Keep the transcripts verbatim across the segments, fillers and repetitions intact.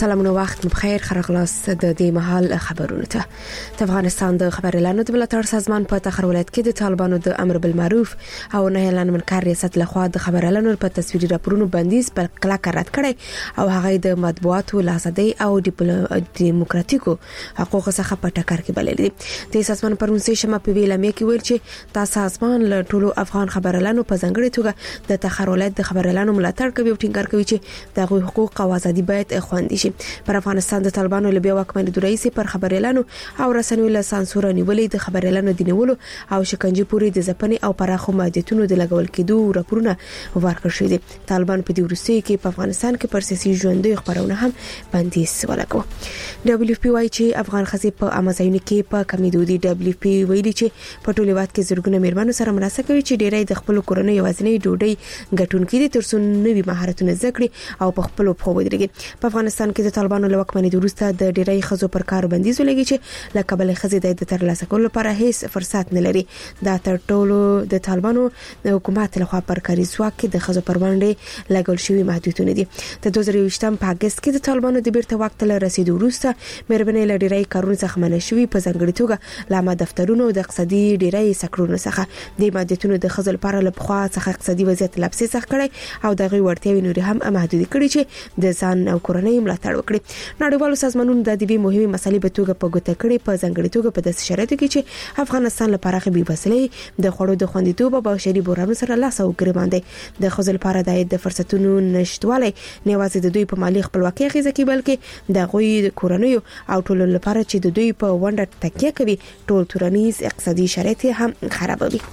سلامونه وخت بخیر خرغلاس د دې محل خبرونه ته د افغانستان د خبر اعلان د ملاتړ سازمان په تخر ولایت کې د طالبانو د امر بالمعروف او نهي اعلان منکر ریاست لخوا د خبر اعلان په تصویري راپورونو بندیز پر کلک رد کړي او هغه د مطبوعاتو لازدي او دیموکراتیکو حقوق څخه په ټکر کې بلل دي د سازمان پرونسي شمه په ویلامه کې ویل چې د سازمان له ټولو افغان خبر اعلانو په ځنګړي توګه د تخر ولایت د خبر اعلانو ملاتړ کوي او ټینګار کوي چې د حقوق او ازادي باید خوندي شي. پر افغانستان د طالبانو له بیا واکمنۍ د رئیس پر خبر اعلان او رسنیو له سانسور نیولې د خبر اعلان دینولو او شکنجه پوری د ځپنې او پراخو محدودیتونو د لګول کېدو راپورونه ورکړل شوي دي. طالبان په دې وروستي کې په افغانستان کې پر سیاسي ژوندۍ خبرونه هم بندیز ولګو. دبليو پی وايي چې افغان خزي په امازون کې په کمیدو دي. دبليو پی ویلي چې په ټولو وخت کې زرګونه میرمنو سره مرسته کوي چې ډیری د خپل کورنۍ یوازینی ډوډۍ ګټونکې دي ترڅو نوي مهارتونه زده کړي او په خپل په ودرېږي. په افغانستان کې د طالبانو له واکمنۍ وروسته د ډیری خزو پر کار بندیز ولګي چې له کابل خزي د ترلاسه کولو لپاره هیڅ فرصت نه لري. دا تر ټولو د طالبانو د حکومت لخوا پر کاري ځواک کې د خزو پر باندې لګول شوی محدودیتونه دي. د دوه زره یوولسم په اگست کې د طالبانو د بیرته وخت له رسیدو وروسته مېرمنې له ډیری کارونو څخه منع شوی په ځنګړي توګه لامه دفترونو د اقتصادي ډیری سکتورونو څخه د محدودیتونو د خزل لپاره له بخوا څخه اقتصادي وضعیت لپسې څخه کړي او دغه ورتیاوي نور هم محدود کړي چې د ځان او کورنۍ ملاتړ وکړي. نړیوالو سازمانونو د دې مهمه مسلې په توګه په ګوته کړي په ځنګړي توګه په داسې شرایطو کې چې افغانستان لپاره خبي وسلې د خوړو د خوندیتوب او بشري بحرانونو سره لاس او ګریوان دي. د خزل لپاره د فرصتونو نشټوالی نه یوازې د دوی په مالی خپلواکۍ غیزه کې بلکې د غوي د کورنۍ او ټولو لپاره چې د دوی په ونډه تکیه کوي ټول تورنیز اقتصادي شرایط هم خرابوي.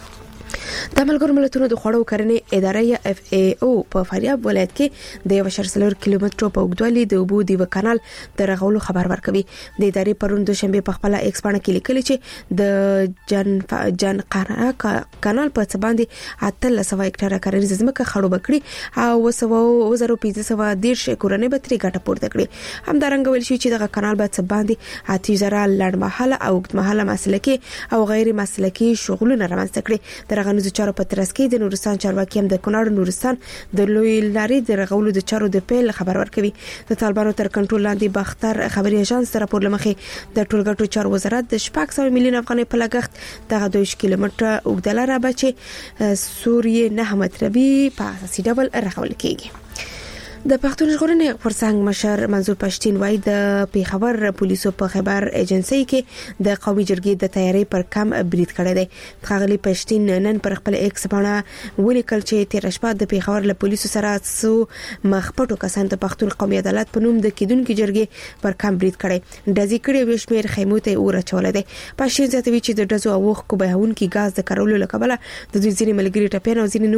د ملګرو ملتونو د خوړو کرنې ادارې اف ای او په فاریاب ولایت کې د یو شر سلور کیلومترو په اوږدوالي د اوبو دیو کانال د رغولو خبر ورکوي. د ادارې پرون د شنبه په خپل ایکس باندې کې لیکلي چې د جن جن قرا کانال په څ باندې اتل سو هکټاره کرنیزه ځمکه خړوب کړي او وسو وزرو پنځه سوه دیرش کورنۍ به ترې ګټه پورته کړي. همدارنګه ویل شي چې دغه کانال به څ باندې اته زره لړمحاله او اوږدمحاله مسلکي او غیر مسلکي شغلونه رامنځته کړي. درغه د چارو په ترڅ کې د نورستان چارواکي هم د کونړ نورستان د لوی لارې د رغولو د چارو د پیل خبر ورکوي. د طالبانو تر کنټرول لاندې باختر خبري اژانس راپور لمخې د ټولګټو چارو وزارت د شپږ سوه میلیون افغانۍ په لګښت دغه دوه کیلومتره اوږدلاره را بچي سوریه نه متربي په اساسي ډول رغول کیږي. د پښتون ژغورنې غورځنګ مشر منظور پښتين وایي د پیښور پولیسو په خبر ایجنسی کې د قومي جرګې د تیاری پر کم برید کړی دی. خغلی پښتين نن پر خپل ایکس باندې ولیکل چې تیر شپه د پیښور له پولیسو سره څو مخپټو کسان د پښتون قومي عدالت په نوم د کیدونکو جرګې پر کم برید کړی. د ذکر یو شمیر خیمو ته اورچول دي. پښتين زیاتوي چې د دزو او خو بهون کې غاز د کارولو لپاره د دوی ځینې ملګری ټپین او ځینې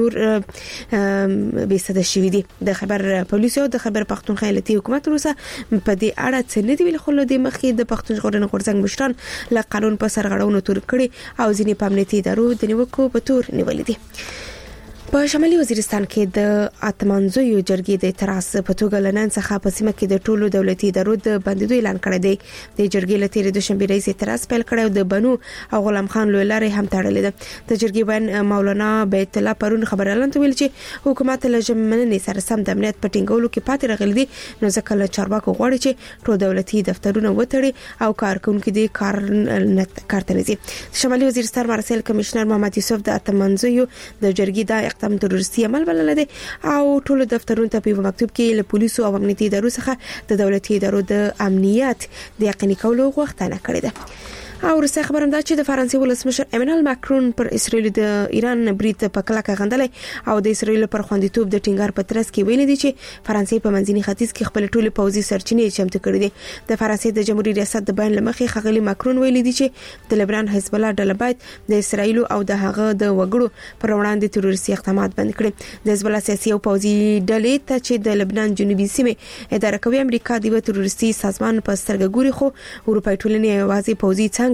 نور به صد شوی دي. د خبر پولیسو د خبر پښتونخوا ایالتي حکومت روسه په دې اړه څه نه دی ویل خو د مخې د پښتون ژغورنې غورځنګ مشران له قانون په سرغړونو تور کړي او ځینې په امنیتي ادارو د نیوکو په تور نیولې دي. په شمالي وزیرستان کې د اتمنځیو جرګې د اعتراض په توګه لنن څخه په سیمه کې د ټولو دولتي ادارو د بندیدو اعلان کړی دی. د جرګې لتیره د شنبه رئیس اعتراض پیل کړی او د بنو او غلام خان لوی لارې هم تړلې ده. د جرګې باندې مولانا بیت الله پرون خبر اعلان ویل چې حکومت له جمعنې سره سم د امنیت په ټینګولو کې پاتې راغلی دي نو ځکه له چارواکو غواړي چې ټول دولتي دفترونه وتړي او کارکونکو دي کار کارته نزي. شمالي وزیرستان مرسل کمشنر محمد یوسف د اتمنځیو د جرګې د اقدام تروریستي عمل بلل دي او ټول دفترونو ته په مکتوب کې له پولیسو او امنیتي ادارو څخه د دولتي ادارو د امنیت د یقیني کولو غوښتنه کړې ده. او رسې خبرم دا چې د فرانسې ولسمشر ایمانوئل ماکرون پر اسرائیل د ایران برید په کلکه غندلې او د اسرائیل پر خوندیتوب د ټینګار په ترڅ کې ویل دي چې فرانسې په منځني ختیځ کې خپل ټولي پوځي سرچینې چمتو کړې دي. د فرانسې د جمهوریت ریاست د بیان لمخې خغلی ماکرون ویل دي چې د لبنان حزب الله ډله باید د اسرائیل او د هغه د وګړو پر وړاندې تروریستي اقدامات بند کړي. د حزب الله سیاسي او پوځي ډلې ته چې د لبنان جنوبي سیمه اداره کوي امریکا د تروریستي سازمان په سترګه ګوري خو اروپای ټولنې یوازې پوځي څنګه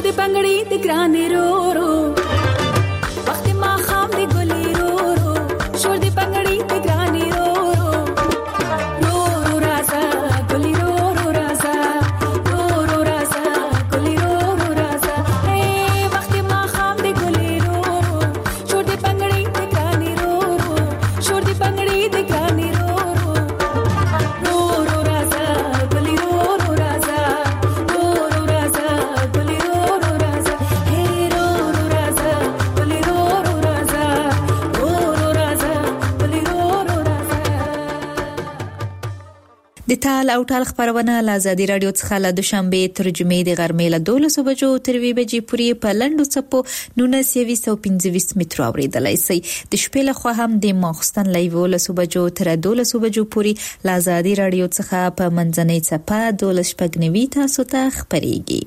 شور د بنگړي د ګرانې رو رو وخت ما خام د ګلې رو رو شور د بنگړي د ګرانې رو رو رو رو رازا ګلې رو رو رازا رو رو رازا ګلې رو رو رازا اے وخت ما خام د ګلې رو رو شور د بنگړي د ګرانې رو رو شور د بنگړي د ګرانې رو رو رو رو رازا ګلې رو رو رازا رو رو رازا ګلې رو رو رازا اے رو رو رازا ګلې رو رو رازا رو رو رازا ګلې رو رو رازا. د تال او ټال خبرونه له آزادي رادیو څخه له دوشنبه ترجمه د غرمې له دولسو بجو تر وی بجې پورې په لنډو څپو نولس سوه او پنځه ویشت مترو اوریدلای شئ. د شپې له خوا هم د ماخستن لایو له بجو تر دولسو بجو پورې له آزادي رادیو څخه په منځنۍ څپه دولس شپږنوي تاسو ته خبريږي.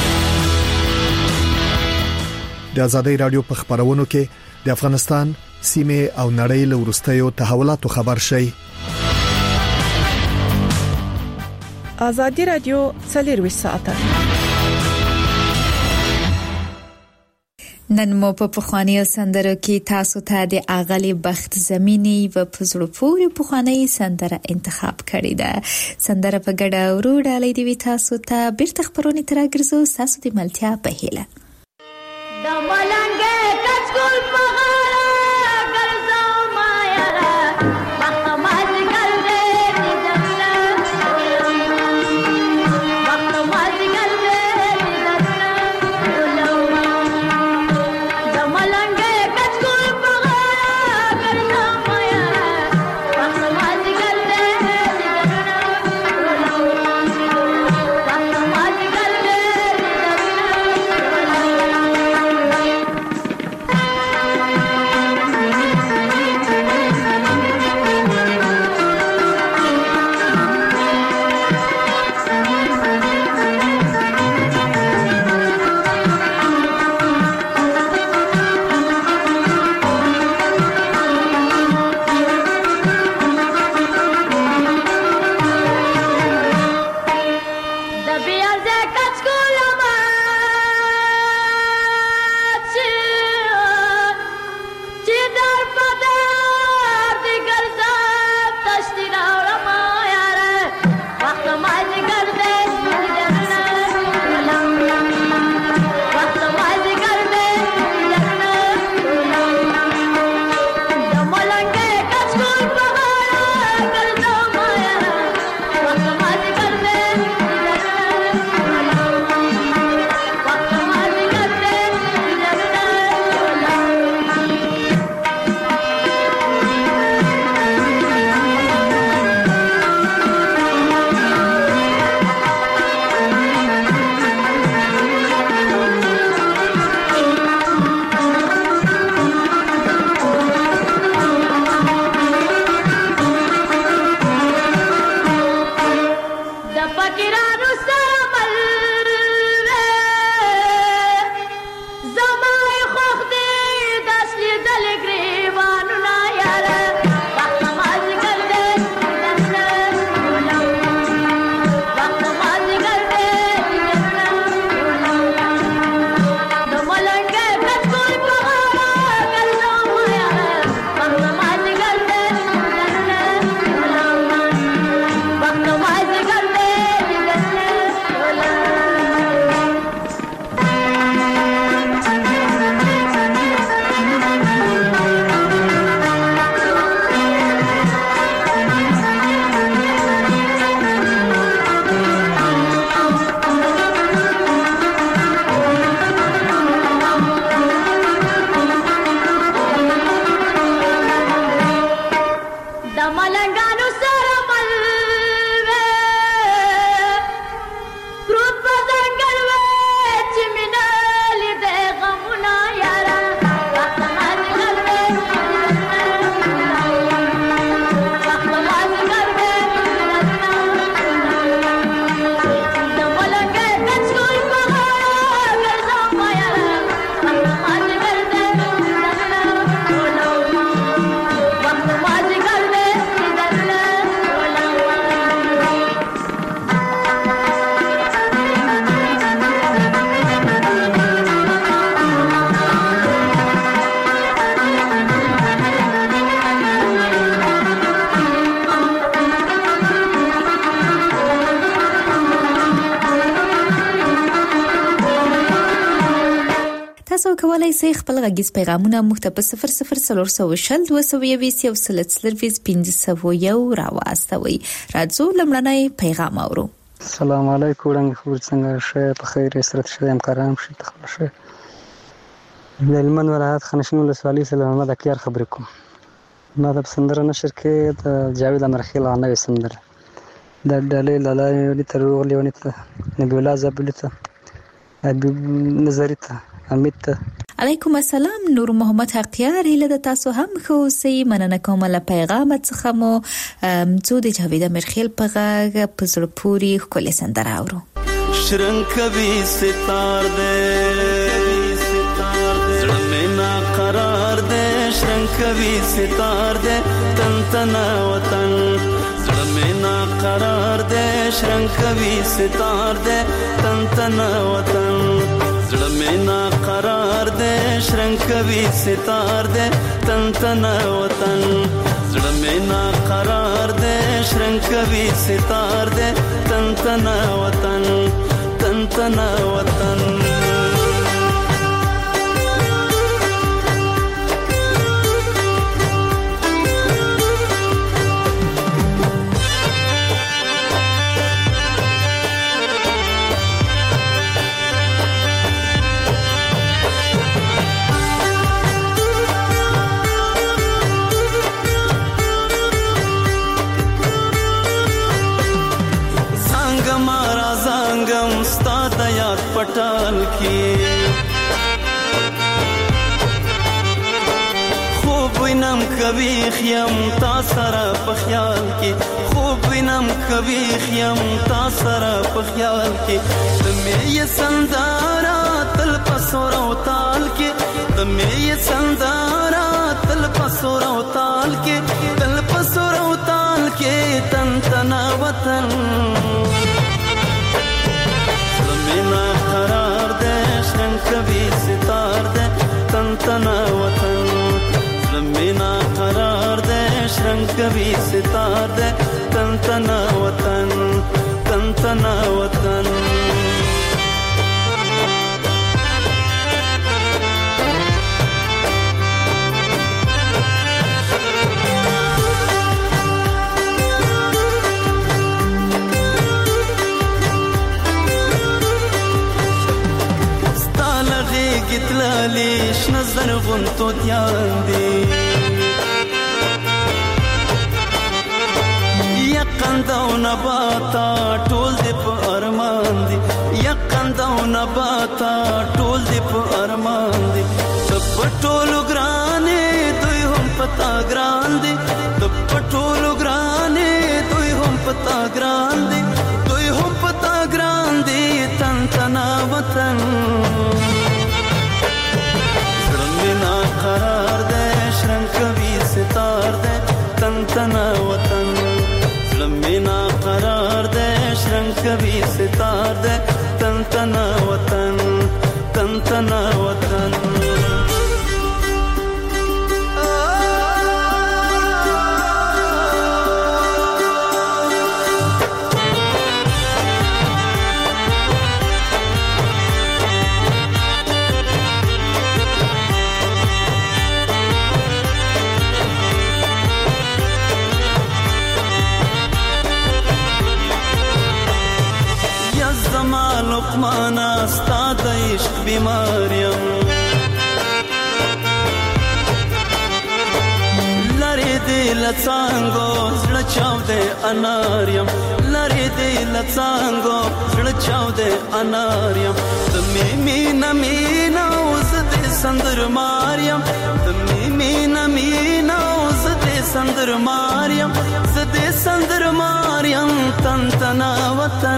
د آزادي رادیو په خبرونو کې د افغانستان سیمه او نړۍ له ورستیو تحولاتو خبر شي. آزادی رادیو څلور ساعته نن مو په پخوانی سندرو کې تاسو ته د اغلی بخت زمینی و پزړو پورې پخوانی سندره انتخاب کړی ده. سندره په ګډه ورو ډالۍ دی تاسو ته بیرته خبرونه ترګرځو ساسو د ملتیا په هیله. د ملنګه کچکول په غاړه ګرځو مایا را وخت ماز ګل دې دزنا وخت ماز ګل دې دزنا د ملنګه کچکول په غاړه ګرځو مایا را وخت ماز ګل دې دزنا وخت ماز ګل دې دزنا تاسو کولای شئ خپل غږیز پیغامونه موږ ته په صفر صفر څلور سوه شل دوه سوه یوویشت یو سل څلرویشت پنځه سوه یو راواستوئ. راځو لمړنی پیغام اورو. السلام علیکم وړاندې خبر څنګه شه په خیر سرت شه امکارام شه تخلص شه د هلمند ولایت خانشین ولسوالۍ سره محمد اکیار خبرې کوم. ما د سندره نشر کې د جاوید امرخیل غنوي سندره د ډلې لاله تر غلېونی ته نبی الله زبل ته حبیب نظری ته امید ته. علیکم السلام. نور محمد حقیار هله د تاسو هم خو سي مننه کوم له پیغام څخه مو څو د جاوید امرخیل په غږ په زړه پوري خپل سندره اورو. شرنګ کوي ستار دې زړه مې نا قرار دې شرنګ کوي ستار دې تن تن وطن زړه مې نا قرار دې شرنګ کوي ستار دې تن تن وطن زړه مې نا قرار دې شرنګ کوي ستار دې تن تن وطن زړه مې نا قرار دې شرنګ کوي ستار دې تن تن وطن تن تن وطن. پټال کې خوب وینم کوي خیم تا سره په خیال کې خوب وینم کوي خیم تا سره په خیال کې تمه یې سندارا تل پسور او تال کې تمه یې سندارا تل پسور او تال کې تل پسور او تال کې تن تن وطن زمينا قرار دے شرنگ کبھی ستار دے تن تن وطن زمينا قرار دے شرنگ کبھی ستار دے تن تن وطن تن تن وطن. گتلالیش نظر غنتو دیان دی یقن داو نباتا ټول دی په ارمان دی یقن داو نباتا ټول دی په ارمان دی تب ټولو ګرانې دوی هم پتا ګران دی تب ټولو ګرانې دوی هم پتا ګران دی دوی هم پتا ګران دی تن تن وطن قرار دے شرنگ کبھی ستار دے تن تن وطن زمینا قرار دے شرنگ کبھی ستار دے تن تن وطن تن تن وطن. لقمانا ستا د عشق بیماریم لری دی لڅانګو زړه چاو دې اناریم لری دی لڅانګو زړه چاو دې اناریم تمې مینا مینا اوس دې سندر ماریم تمې مینا مینا اوس دې سندر ماریم زدې سندر ماریم تن تن وطن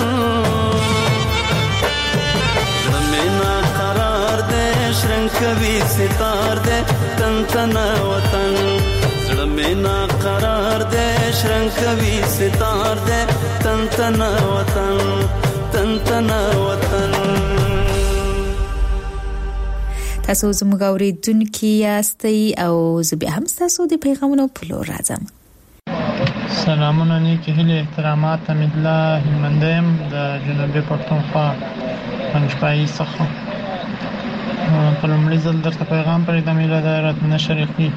زمینا قرار دے شرنگ کبھی ستار دے تن تن وطن زمینا قرار دے شرنگ کبھی ستار دے تن تن وطن تن تن وطن. تاسو زموږ اوریدونکي یاستئ او زه به هم تاسو د پیغامونو په لور راځم. سلامونه نیکی هیله احترامات حمید الله هلمندیم د جنوبي پښتونخوا پنځپای څخه. په لومړي ځل درته پیغام پرېږدم ایله د راتلونکي شریقي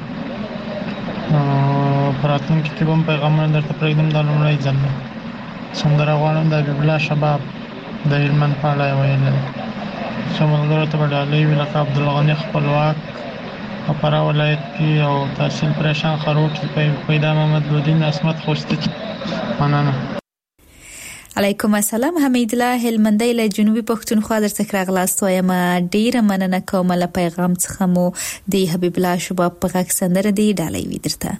په راتلونکي کې به هم پیغامونه درته پرېږدم. دا لومړی ځل دی. سندره غواړم د حبیب الله شباب د هلمند په اړه یې ویلې ده. څو ملګرو ته به ډالۍ وي لکه عبدالغني خپلواک په فراه ولایت کې او تحصیل پریشان خروټ پیدا محمد لودین عصمت خوستی. مننه. علیکم السلام. حمید الله هلمندی له جنوبي پښتونخوا درڅخه راغلاست. وایم ډیره مننه کوم له پیغام څخه مو د حبیب الله شباب په غږ سندره دی ډالۍ وي درته.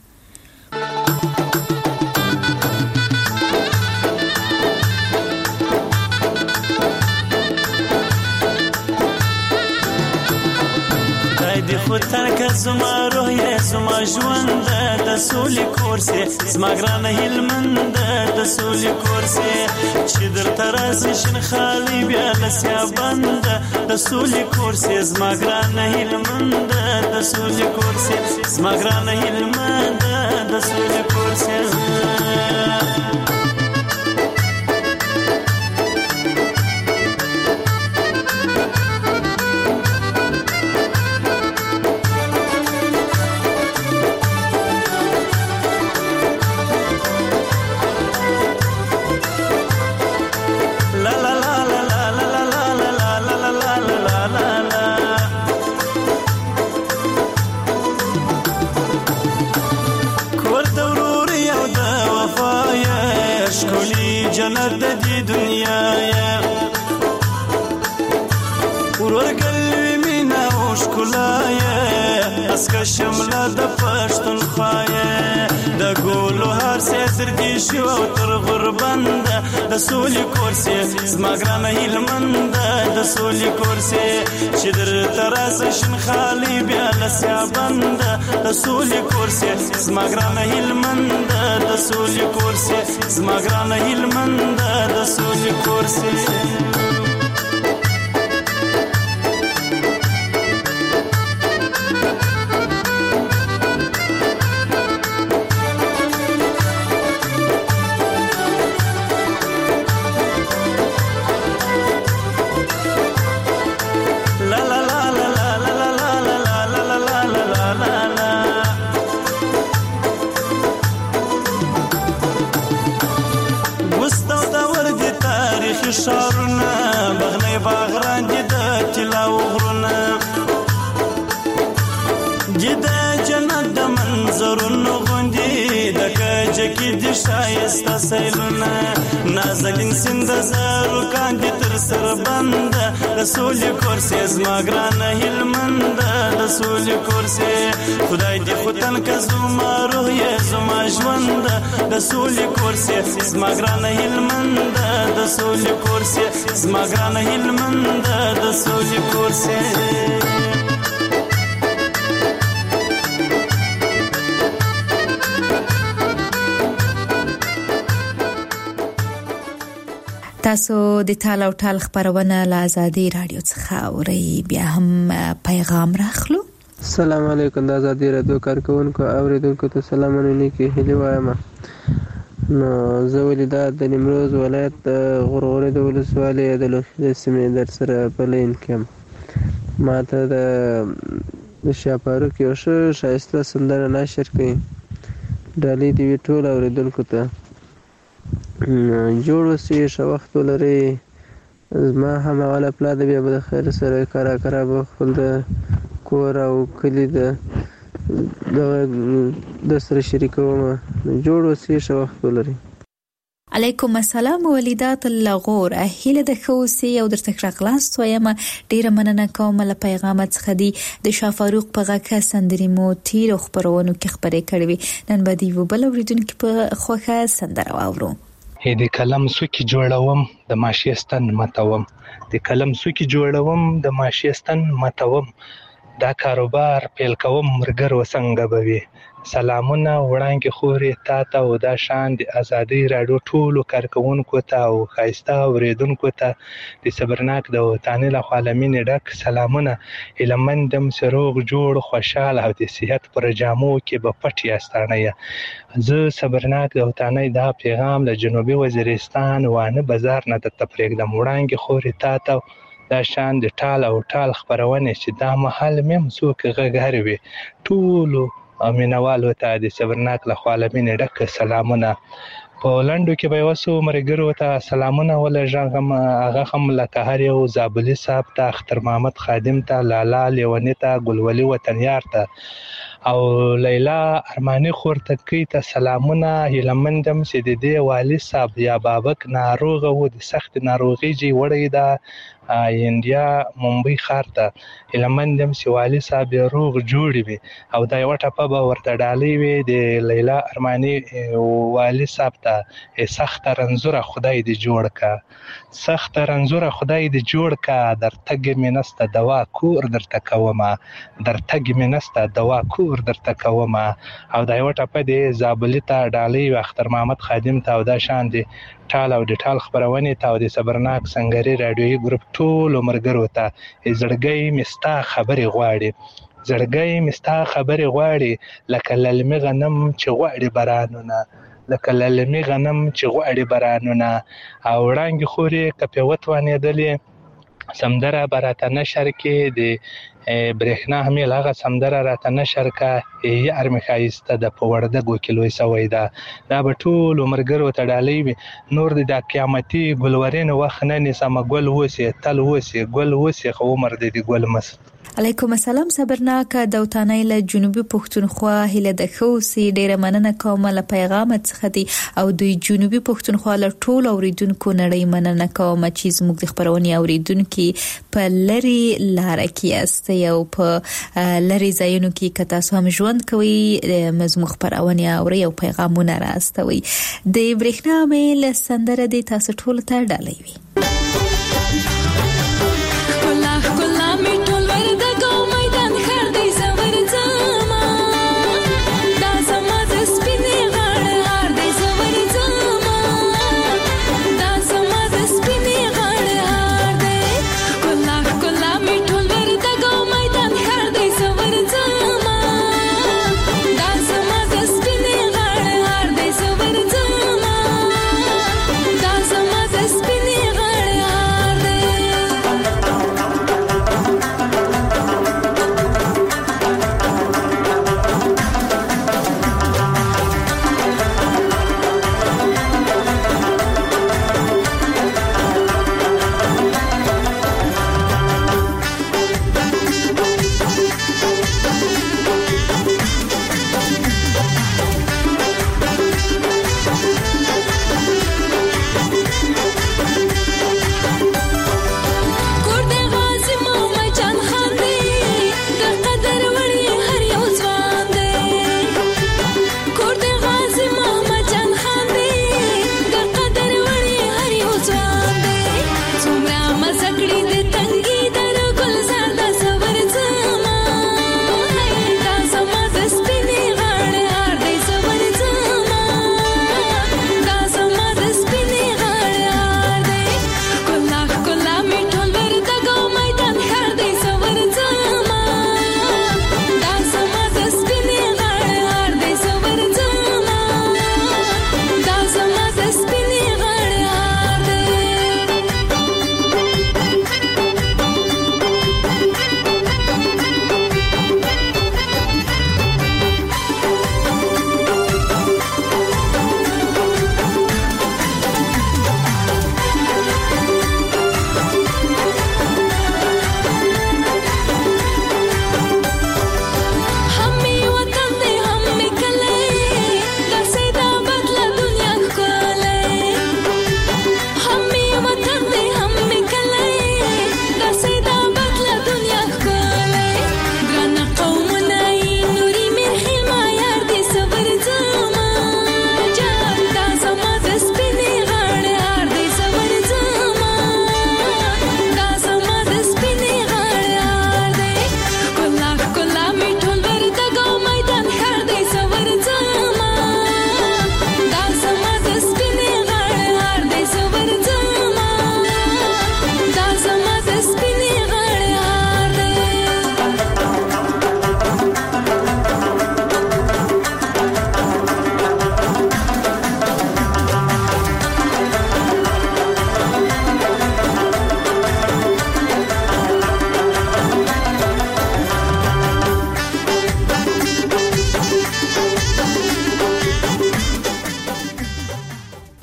دی خودتر که زما روح یې زما ژوند د سولې کورسې زما ګرانه هلمند د سولې کورسې چې درته راسي شین خالي بیا لسیا بند د سولې کورسې زما ګرانه هلمند د سولې کورسې زما ګرانه هلمند د سولې کورسې. جنت د دې دنیا یا ورګلوي مینا او ښکلا یا اسکه شمله د پښتونخوا یا د ګولو هر څه تر دې شو تر غربند د سولې کورسې زما ګرانه هلمند د سولې کورسې چې درته راسه شین خالي بیا لسیا بند د سولې کورسې زما ګرانه هلمند د سولې کورسې زما ګرانه هلمند د سولې کورسې. شارونه بغنی باغران دي د طلا وغرونه دي د جنت د منظرونو غوندي د کجه کې د شایسته سیلونه نازنین سیند زارو کاندي تر سر بند د سولې کورسې زما ګرانه هلمند د سولې کورسې خدای دې خوتن که زما روح یې زما ژوند د سولې کورسې زما ګرانه هلمند د سولې کورسې زما ګرانه هلمند د سولې کورسې. تاسو د تال او ټال خبرونه له آزادي رادیو څخه اورئ. بیا هم پیغام راخلو. السلام علیکم. د آزادي رادیو کارکونکو اوریدونکو ته سلامونه کې وایم. نو زه ولیدا د نیمروز ولایت غورغوري د ولسوالۍ د لوخي سیمې در سره په لین کې ما ته د شاپارو کې یو ښه ښایسته سندره نشر کړي ډالۍ دی ټول اوریدونکو ته جوړ اوسئ ښه وخت ولرئ. زما هماغه پلا د بیا به د خیر سره کارا کرا به خپل د کور او کلي د د سره شریکوم. جوړ اوسئ ښه وخت ولرئ. علیکم السلام ولیدات اللغور اهله د خوسي او درته راغلاست وایم ډیره مننه کوم له پیغام څخه دی د شاه فاروق په غاکه سندري مو تیر خبرونو کې خبرې کړې نن به دی وبل اوریدونکو په خوخه سندره واورو. د کلم سوکي جوړوم د ماشيستان متوم د کلم سوکي جوړوم د ماشيستان متوم دا کاروبار پیل کوم مرګر وسنګ بوي. سلامونه وړاندې خوري تا ته او دا شان د آزادي رادیو ټولو کارکونکو ته او خایسته اوریدونکو ته د صبرناک د وطن له عالمین ډک سلامونه. هلمندم سروغ جوړ خوشاله او د صحت پر جامو کې په پټي استانه زه صبرناک د وطن دا پیغام له جنوبي وزیرستان وانه بازار نه د تفریق د وړاندې خوري تا ته دا شان د ټال او ټال خبرونه چې دا محل مم څوک غږهر وي ټولو مینوالو ته د صبرناک له خوا لمنې ډک سلامونه. په لنډو کې به وسو مرګرو ته سلامونه ولژغم هغه هم لکه هر یو زابلی صاحب ته اختر محمد خادم ته لالا لیونی ته ګلولي وطنیار ته او لیلا ارمانی خورتکی ته سلامونه. هیلمندم چې د دې والی صاحب یا بابک ناروغ و د سخت ناروغي جی وړی دا انډیا ممبئی ښار ته. هیلمندم چې والی صاحب روغ جوړ وي او دا یو ټپه به ورته ډالۍ وي د لیلا ارمانی والی صاحب ته سخت رنځوره خدای دې جوړ کا سخت رنځوره خدای دې جوړ کا در تګ مینسته دوا کور درته کومه در تګ مینسته دوا کور درته کومه. او دا یو ټپه د زابلی ته ډالۍ اختر محمد خادم ته او دا شان دي ټال او د ټال خبرونه ته او د صبرناک سنگري رادیوي ګروپ ټول مرګرو ته زړګي مستا خبري غواړي زړګي مستا خبري غواړي لکه للمي غنم چې غواړي برانونه لکه للمي غنم چې غواړي برانونه. او وړانګي خوري کپه وتوانېدلې سمدره براته نشر کې د برېښنا همیل هغه سمدره راته نشر کا یار مخایسته د پوردګو کیلوي سوي دا دا به ټول مرګرو ته ډالۍ وي. نور د قیامتي ګلورین وخت نه نسمه ګل وسی تل وسی ګل وسی خو عمر د ګل مس. علیکم السلام صبرناک دوتانای له جنوبي پښتونخوا هله د خوسي ډیره مننه کوم له پیغام څخه دی او د جنوبي پښتونخوا له ټول اوریدونکو نړۍ مننه کوم چې زموږ د خبرونې اوریدونکو په لری لار کې است یو په لری ځایونو کې کتا سم ژوند کوي مزمو خبرونه او یو پیغامونه راستوي. د برېښنا میل سندره د تاسو ټول ته ډالۍ وي. Spinning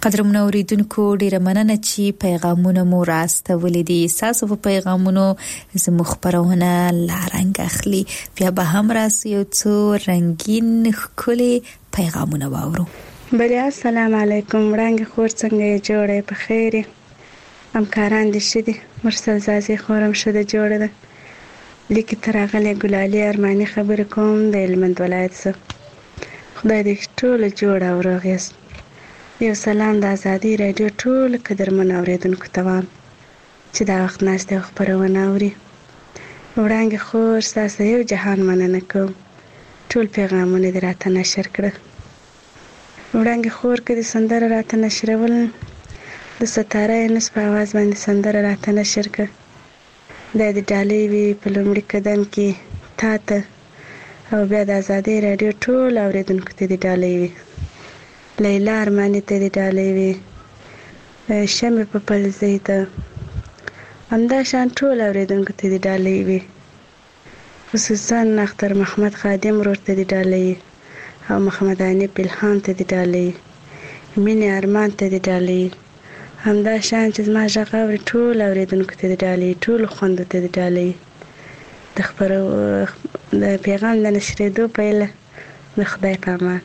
قدرمنو اوریدونکو ډیره مننه چې پیغامونه مو راستولې دي. تاسو په پیغامونو زموږ خبرونه لارنګ اخلي. بیا به هم راسي یو څو رنگین ښکلي پیغامونه واورو. بله السلام علیکم. رنگ خور څنګه جوړه په خیر؟ همکاران دي شدي مرسل زازي خورم شده جوړه ده. لیکي ترغله ګلالي ارماني خبر کوم د هلمند ولایت څخه. خدای دې ټول جوړ او روغ یاست. یو سلام د ازادي رادیو ټول قدرمن اوریدونکو ته وایم چې دا وخت ناشته خبرونه اوري. وړاندې خور تاسو یو جهان مننه کوم. ټول پیغامونه دې راته نشر کړل. وړاندې خور کې د سندره راته نشرول د ستاره نس په आवाज باندې سندره راته نشر کړ. د دې ډالۍ وی په لومړي قدم کې تا ته او بیا د ازادي رادیو ټول اوریدونکو ته دې ډالۍ وی. لیلا ارمانی ته دې ډالۍ وی. شمه په پلزې ته همدا شان ټول اوریدونکو ته دې ډالۍ وی. خصوصا اختر محمد خادم ورته دې ډالۍ او محمد انی بلحان ته دې ډالۍ. مینه ارمان ته دې ډالۍ. همدا شان چې ما ژغاوري ټول اوریدونکو ته دې ډالۍ. ټول خوند ته دې ډالۍ. د خبرو د پیغام د نشریدو پیله د خدای په امان.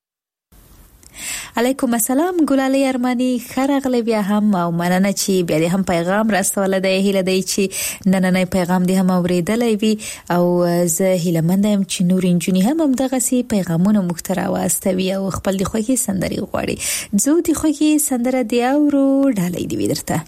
علیکم السلام ګلالي ارماني خرغله بیا هم او مننه چې بیا دې هم پیغام راستول دی. هیله دی چې نننې پیغام دې هم اوریدلای وي او زه هیله مند یم چې نور انجونی هم هم دغه سي پیغامونه مخترا واستوي او خپل د خوږی سندري غواړي. زه د خوږی سندره دی او ډالۍ دی ودرته.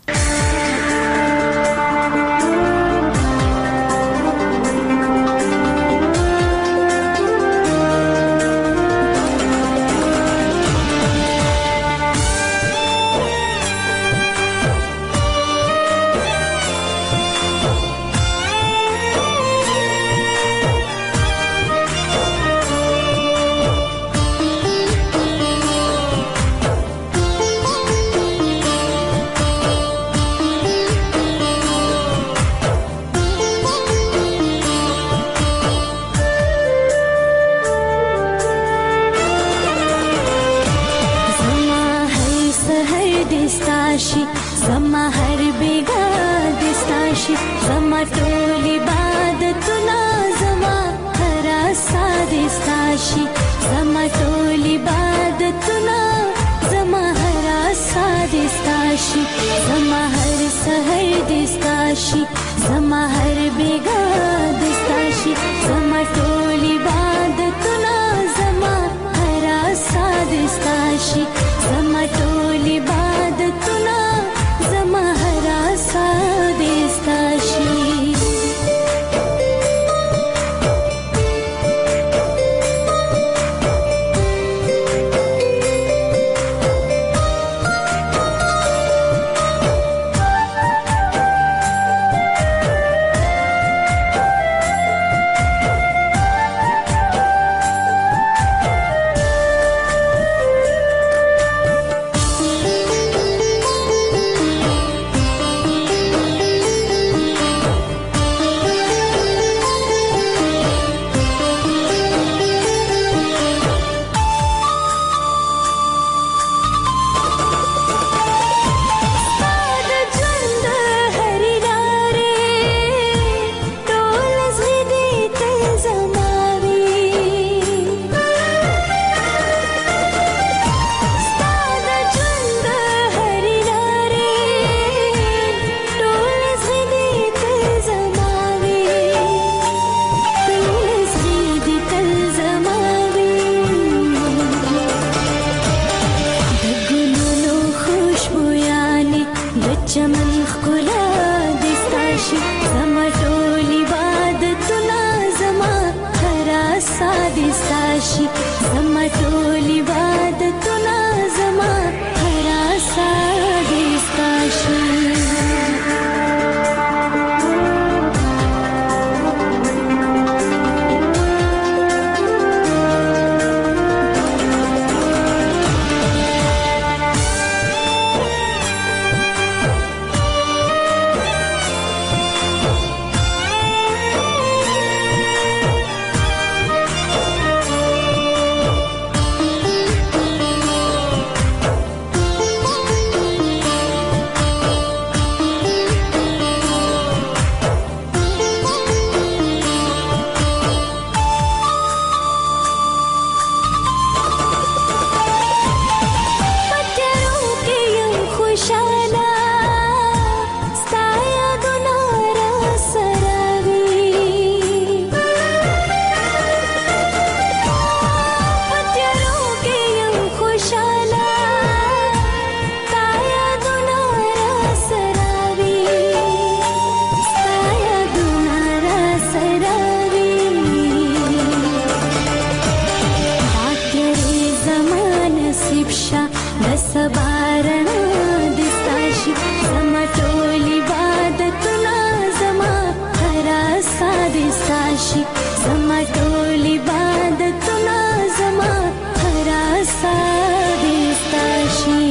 سادستاشي زما ټول عبادتونه زما هر سادستاشي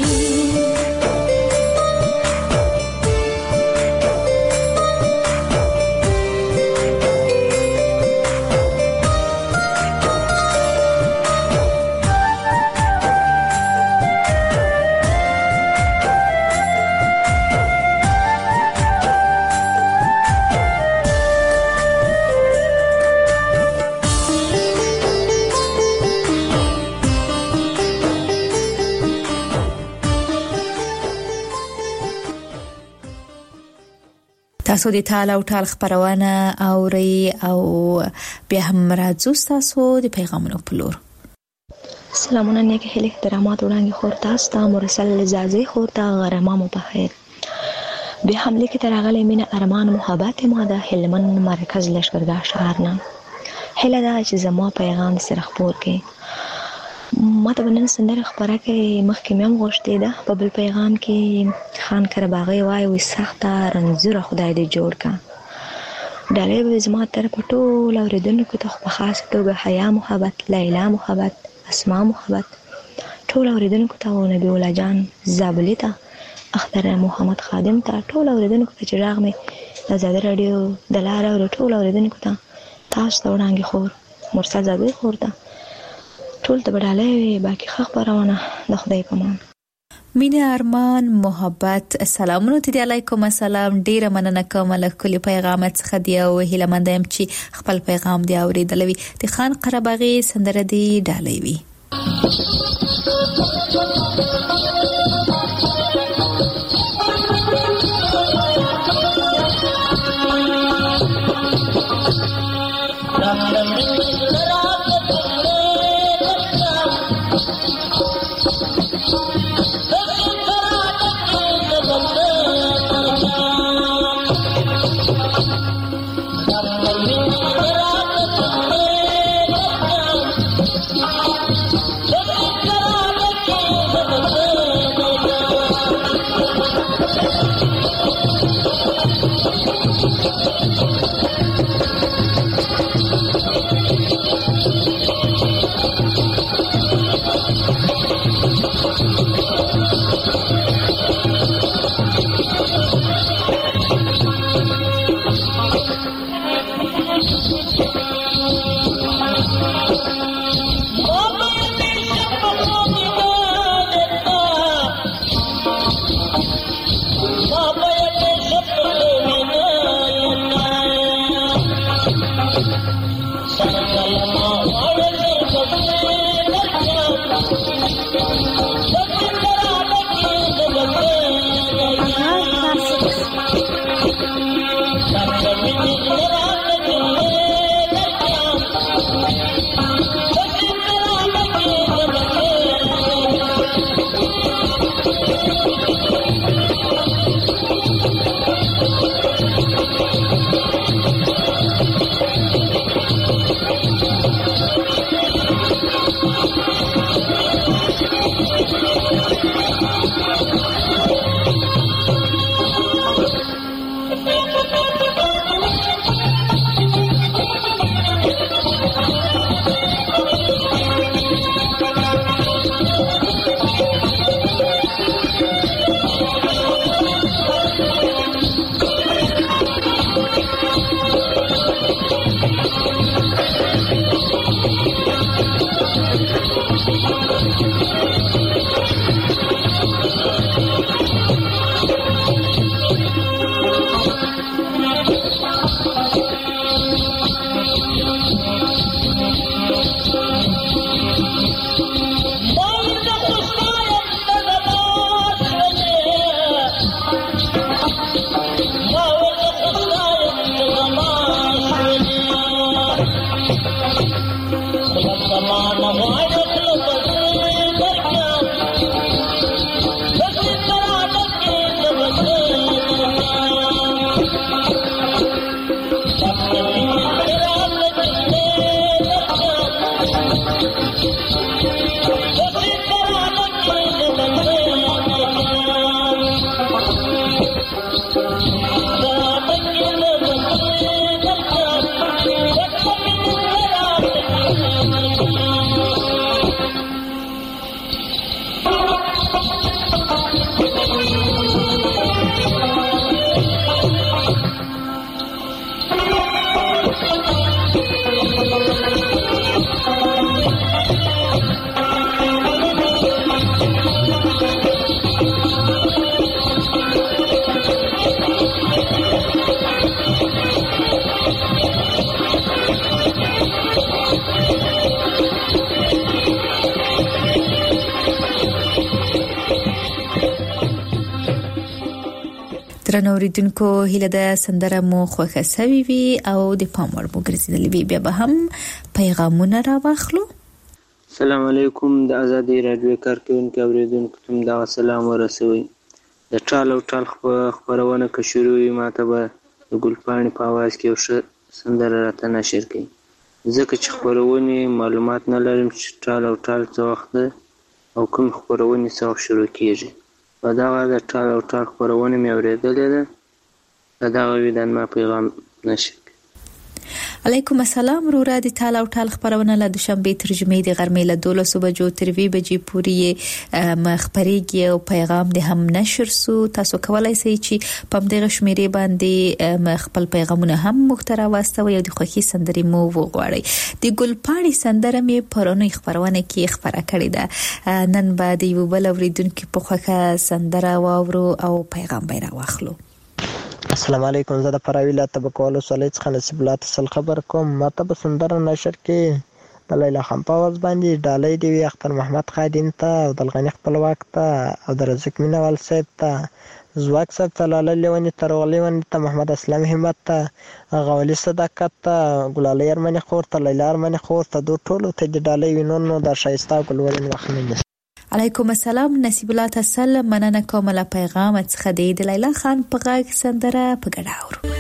تاسو د ټال او ټال خبرونه اوري او بیا هم راځو تاسو د پیغامونو په لور. سلامونه نیک هلي احترامات وړاندې خور تاسو ته مرسل زازي خور ته غرمامو په خیر. بیا هم لیک تر غلې مینه ارمان محبت ما د هلمند مرکز لشکرګاه شهر نه هله دا چې زما پیغام سره خبر کې ما ته بنن سندره خبره کې مخکې مې هم غوښتې ده په بل پیغام کې خان کرباغي وای وي سخته رنځوره خدای دې جوړ کا ډالې به زما تر پټو لوریدونکو ته په خاص توګه حیا محبت لیلا محبت اسماء محبت ټول اوریدونکو ته او نبی الله جان زابلی ته اختر محمد خادم ته ټول اوریدونکو ته چې راغ مې د زاده رادیو د لار او ټول اوریدونکو ته تاسو ته وړاندې خور مرسل زاده خور ته ټول ته بداله باقي خبرونه د خدای په امان. مینه ارمان محبت سلامونه ته علیکم السلام ډیره مننه کوم له کلی پیغامات څخه دی او هیله مندم چې خپل پیغام دی اوریدلوي د خان قرباغي سندره دی ډالوي. Oh درنو اوریدونکو هیله د سندره مو خوښه سوي وي او د پام وړ مو ګرځیدلې وي. بیا به هم پیغامونه راوخلو. السلام علیکم. د آزادي رادیو کارکونکو اوریدونکو ته دا سلام ورسوي. د ټال او ټال خبرونه که شروع وي ماته به د ګلپاڼې په आवाज کې یو ښه سندره راته نشر کړي، ځکه چې خبرونه معلومات نه لرم چې ټال او ټال څه وخت او کوم خبرونه څه وخت شروع کیږي. په دغه د ټال او ټال خبرونه مې اورېدلې ده. د دغه ویدان ما پیغام نشر. علیکم السلام. رورا د ټال او ټال خبرونه له دوشنبه ترجمه د غرمې له دولس بجو تر وی بجې پورې مخبريږي او پیغام د هم نشر سو. تاسو کولای شئ چې په دغه شمیرې باندې خپل پیغامونه هم مختره واستوي او د خوښي سندري مو وغواړئ. د ګلپاڼې سندره مې پرونی خبرونه کې خبره کړې ده. نن بعد یو بل اوریدونکو په خوښه سندره واورو او پیغام به راوخلو. السلام علیکم. زه د فراویلا تبکولو سولې څخه نصیب الله تسل خبر کوم. ماته به سندره نشر کې د لیلا خان په आवाज باندې ډالۍ دی وی اختر محمد خادم ته او د الغنی خپلواک ته او د رزق مینوال صاحب ته زواک صاحب ته لاله لیونی ترغلی ونی ته محمد اسلام همت ته غولی صداقت ته ګلالی ارمنی خور ته لیلا ارمنی خور ته دوه ټولو ته د ډالۍ وینونو د شایسته ګلولین وخنه. علیکم السلام. نصیب الله تسل مننه کوم له پیغام څخه د لیلا خان په غږ سندره په ګډه اورو.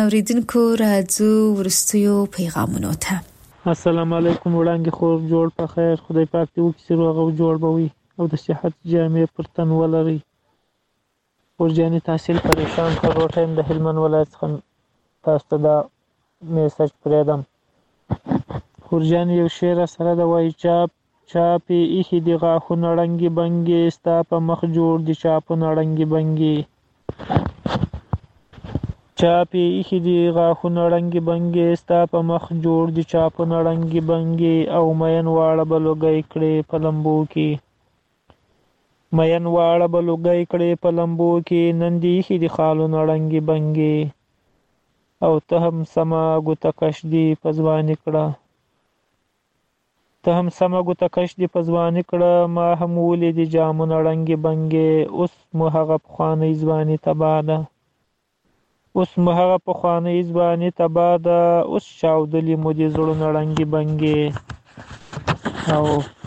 اوریدونکو راځو ورستیو پیغامونو ته. السلام علیکم وړاندې خور جوړ په خیر، خدای پاک دې وکړي روغ او جوړ بوي او د صحت جامې پر تن ولري. ورجاني تحصیل پریشان کړو ټایم د هلمند ولایت څخه تاسو ته دا میسج پرېږدم. ورجاني یو شعر سره د وایي چاپ چاپې ایښي دي غاښونه ړنګې بنګې ستا په مخ جوړ دي چاپونه ړنګې بنګې. چاپې ایښي دي غاښونه ړنګې بنګې ستا په مخ جوړ دي چاپونه ړنګې بنګې او مین واړه به لوګی کړې په لمبو کې. مین واړه به لوګی کړې په لمبو کې نن دې ایښي دي خالونه ړنګې بنګې او ته هم سمه ګوته کش دي په ځواني کړه. ته هم سمه ګوته کش دي په ځواني کړه ما هم ولیدې جامونه ړنګې بنګې اوس مو هغه پخوانۍ ځواني تباه ده. اوس مو هغه پخوانۍ ځواني تباه ده اوس چاودلي مو دي زړونه ړنګې بنګې. او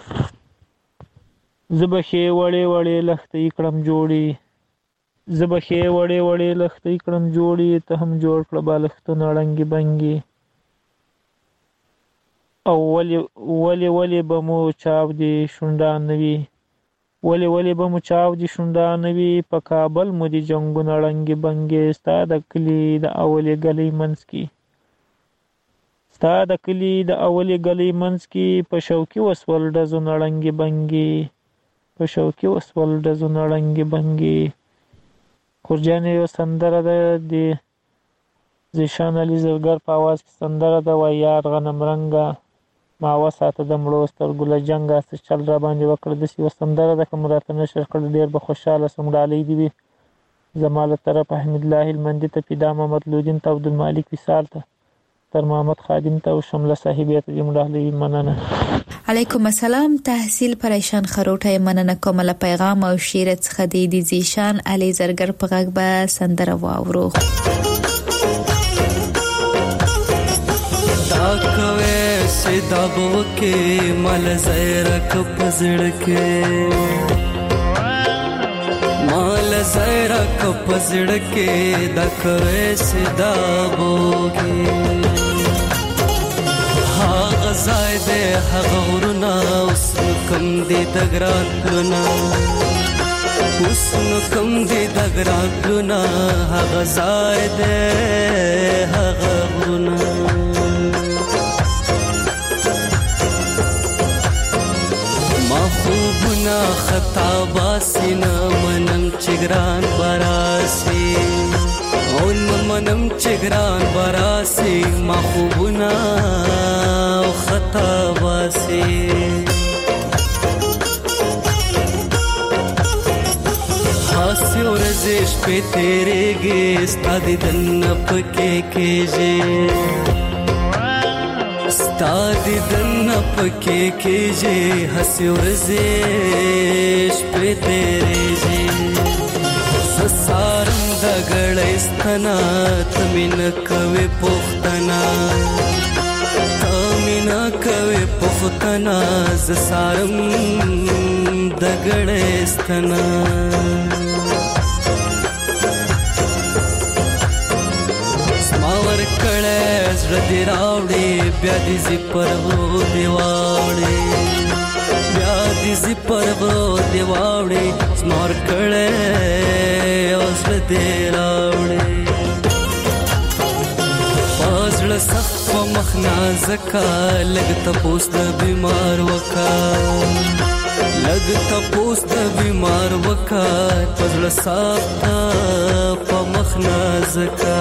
زه به ښې وړې وړې لښتې کړم جوړې زه به ښې وړې وړې لښتې کړم جوړې ته هم جوړ کړه بالښتونه ړنګې بنګې. او ولې ولې ولې به مو چاودې شونډان نه وي ولې ولې به مو چاودې شونډان نه وي په کابل مو دي جنګونه ړنګې بنګې ستا د کلي د اولې ګلۍ منځ کې ستا د کلي د اولې ګلۍ منځ کې په شوقي وسول ډزونه ړنګې بنګې په شوقي وسول ډزونه ړنګې بنګې. خورجانې یو سندره ده د زیشان علي زرګر په اواز کې سندره ده وایي یار غنم رنګه ما وساته د مړو سترګو له جنګه څه چل را باندې وکړه. داسې یوه سندره ده که مو راته نشر کړه ډېر به خوشحاله سم. ډالۍ دې وي زما له طرفه حمیدالله هلمندي ته پیدا محمد لودین ته عبدالمالک وصال ته تر محمد خادم ته او شمله صاحبې ته دې مو ډالۍ وي. مننه. علیکم السلام. تحصیل پریشان خروټه مننه کوم له پیغام او شعر څخه د زیشان علي زرګر په غږ به سندره واورو. دا کوي سیدا بوکه مال زیرک پزړ کې مال زیرک پزړ کې دا کوي سیدا بوکه ها غزای دې هغه ورنا اوس کم دې دګران لنا اوس کم دې دګران لنا ها غزای دې هغه ورنا خوبنا خطا باسینا منم چگران براسی اون منم چگران براسی ما خوبنا خطا باسی حاسی و رزش پہ تیرے گے استادی دن پکے کیجے ستادی دن پکې کېږي هسې ورځې شپې تېرېږي زه سارم د ګړۍ ستنه ته مې نه کوې پوښتنه ته مې نه کوې پوښتنه زه سارم د ګړۍ ستنه کړه زړه دې راوړې بیا دې زی پرغو دې واوړې بیا دې زی پرغو دې واوړې سمار کړه او زړه دې راوړې پازړه سخت په مخ نازکا لګ ته پوس د بیمار وکا لګ ته پوس د بیمار وکا پازړه سخت په مخ نازکا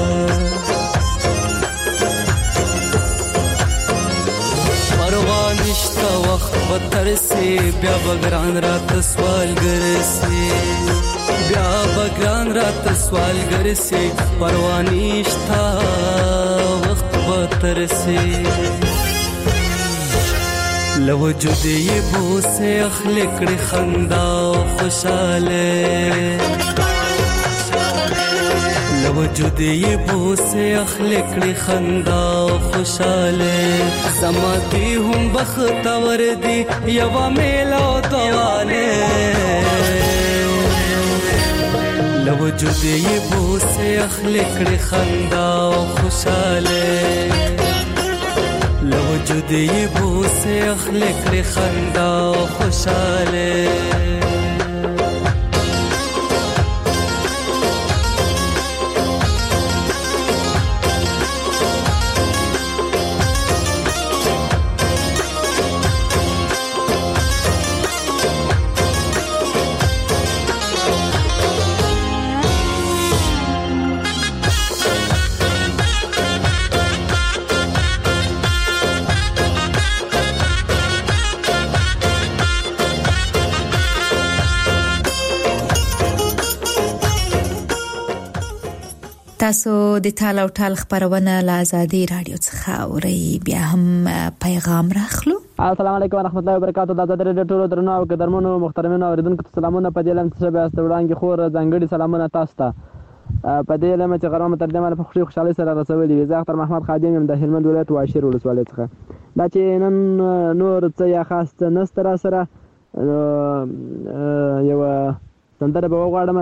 نشتا وقت بترسی بیا بگران رات سوال گرسی بیا بگران رات سوال گرسی پروانیشتا وقت بترسی لوجود یہ بو سے اخلقڑ خندا خوشالے لوجود یہ بو سے اخلقڑ خندا خوشالے زما دی هم بختور دی یوا میلا دواله لوجود یې بوسه اخلي کړي خندا او خوشاله لوجود یې بوسه اخلي کړي خندا او خوشاله تاسو د ټال او ټال خبرونه له آزادي رادیو څخه اورئ بیا هم پیغام راخلو. السلام علیکم ورحمت الله وبرکاتہ. د آزادي رادیو ټولو درنو او قدرمنو محترمینو اوریدونکو ته سلامونه. په دې لم چې بیا ستوړانګي خور ځانګړي سلامونه تاسو ته. په دې لم چې غرامه ترجمه په خوشي خوشالي سره رسولي. زه اختر محمد خادم يم د هلمند ولایت واشیر ولسوالۍ څخه. دا چې نن نور څه یا خاص نستر سره یو سندره به وغواړم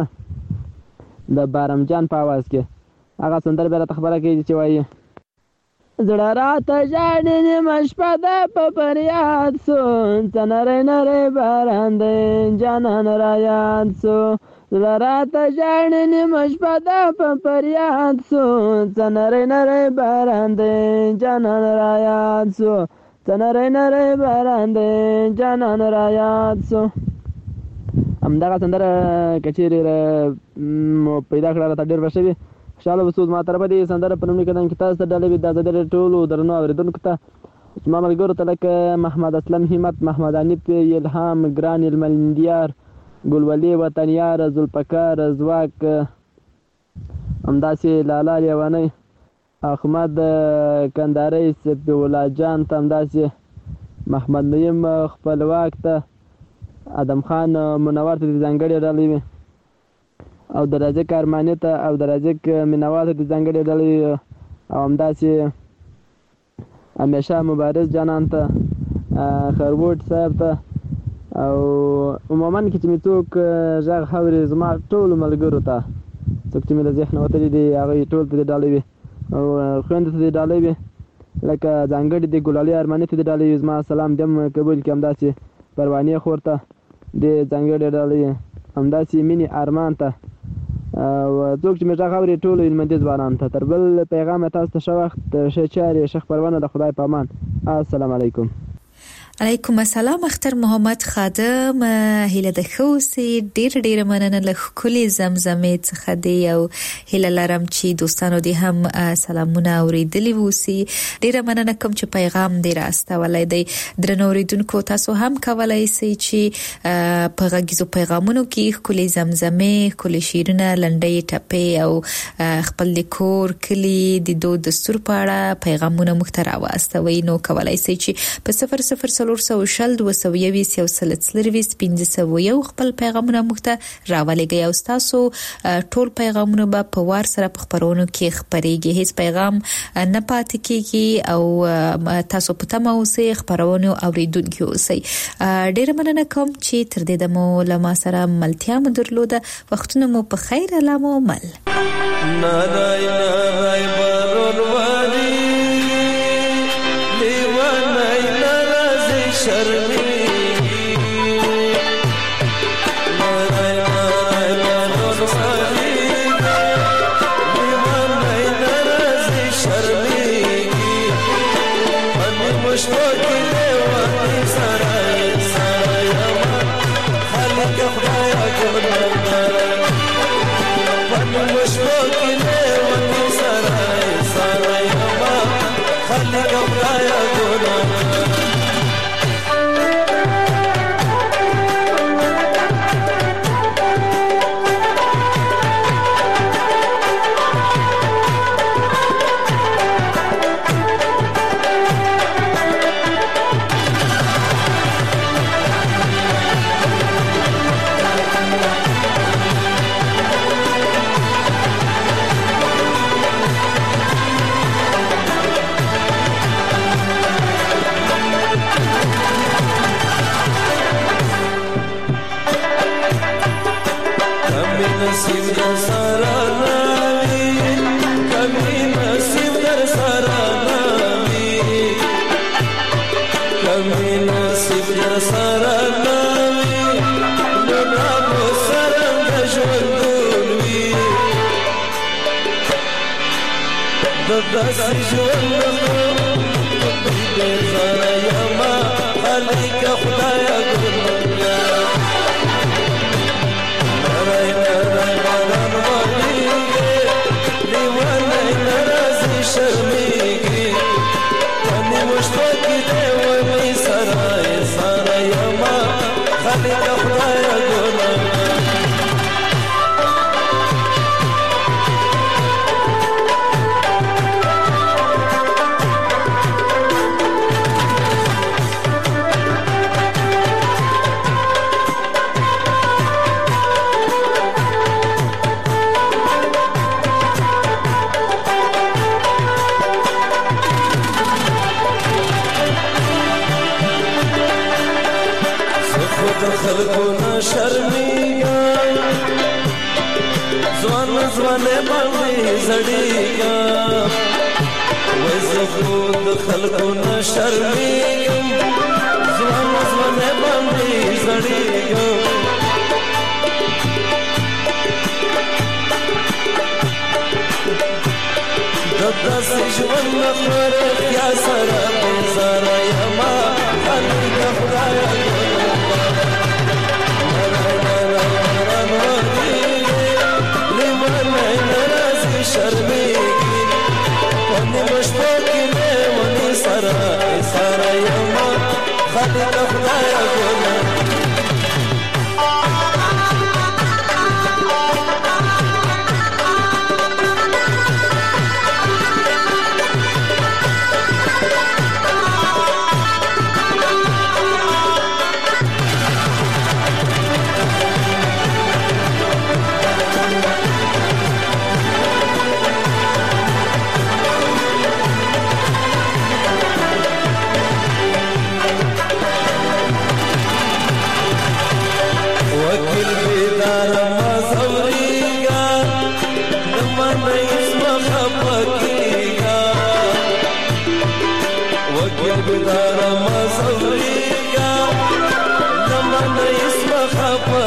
د بارم جان په आवाज کې. هغه سندره به خبره کوي چې وایي زړه راته ژاړي نیمه شپه ده په فریاد سو څه نری نری باران دی جانان را یاد سو زړه راته ژاړي نیمه شپه ده په فریاد سو څه نری نری باران دی جانان را یاد سو څه نری نری باران دی جانان را یاد سو. همدغه سندره که چیرې پیدا کړه راته ډېر به ښه وي. خوشحاله به سوز ما طرفه دې سندره په نومي قدم کې تاسو ته ډالۍ وي د آزادي رادیو ټولو درنو اورېدونکو ته زما ملګرو ته لکه محمد اسلم همت محمد حنیف الهام ګران المندیار ګلولي وطنیار ذوالفقار ځواک همداسې لالا لیوانی احمد کنداري صفي الله جان ته همداسې محمد نعیم خپلواک ته ادم خان منور ته ځانګړې ډالۍ وي او د رازق ارماني ته او د رازق مینوال ته ځانګړې ډالۍ او همداسې همیشه مبارز جانان ته خروټ صاحب ته او عموما کې چې مې څوک غږ اوري زما ټولو ملګرو ته څوک چې مې له ذهنه وتلي دي هغوی ټول ته دې ډالۍ وي او خویندو ته دې ډالۍ وي لکه ځانګړې د ګلالي ارماني ته دې ډالۍ وي زما سلام دې هم قبول کړي. همداسې پروانې خور ته دې ځانګړې ډالۍ همداسې مینې ارمان ته او څوک چې مې غږ اوري ټولو هلمندي ځوانانو ته. تر بل پیغامه تاسو ته ښه وخت ښه چارې ښه خپرونه د خدای په امان. السلام علیکم. علیکم السلام. اختر محمد خادم هیله د خوسي ډیر ډیر مننه له کلی زمزمې څخه دی او هیله لرم چې دوستانو دې هم سلامونه اوریدلی ووسی. ډیر مننه کوم چې پیغام دې راستولای دی. درنو اوریدونکو تاسو هم کولای شئ چې په غږیزو پیغامونو کې کلی زمزمې کلی شیرونه لنډۍ ټپې او خپل لیکور کلی د دو دستور په اړه پیغامونه مخترا واستوي. نو کولای شئ چې په صفر صفر څلور سوه شل دوه سوه یویشت یو سل څلرویشت پنځه سوه یو خپل پیغامونه موږ ته راولېږئ او ستاسو ټول پیغامونه به په وار سره په خپرونو کې خپرېږي. هیڅ پیغام نه پاتې کېږي او تاسو په تمه اوسئ خپرونو اوریدونکي اوسئ. ډېره مننه کوم چې تر دې دمو له ما سره ملتیا مو درلوده. وختونه مو په خیر. الله مو مل. نارای نارای بارون وادي لیوانای نرازی شرمی نارای نارای بارون وادي لیوانای نرازی شرمی من مشتاقی لیوانی سرای سرای اما خالق خدایا گناه من مشتاقی لیوانی سرای سرای اما خالق خدایا گناه نصیب در سره نوي کمی نصیب در سره نوي کمی نصیب در سره نوي نو نامو سرنګ ژوندون وي د داسې ژوند بې زاره یما خالق خدایه ګلونه نری نری باران وریږي لیونی نرازي شرمیږي پنې مشتو کې دی ومې سره سره یما خالق خدایه ګلونه خلقونه شرمیږه ځوان ځوانې باندې زړیږه وای زه خو د خلقونه شرمیږم ځوان ځوانې باندې زړیږه د داسې ژوند نه خوریا سره بېزاره یما خالق خدایه شرمیږي پنې مشتو کې لیونی سره سره یما خالق خدایه ګلونه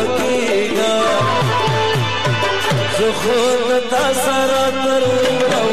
خود تا سره تر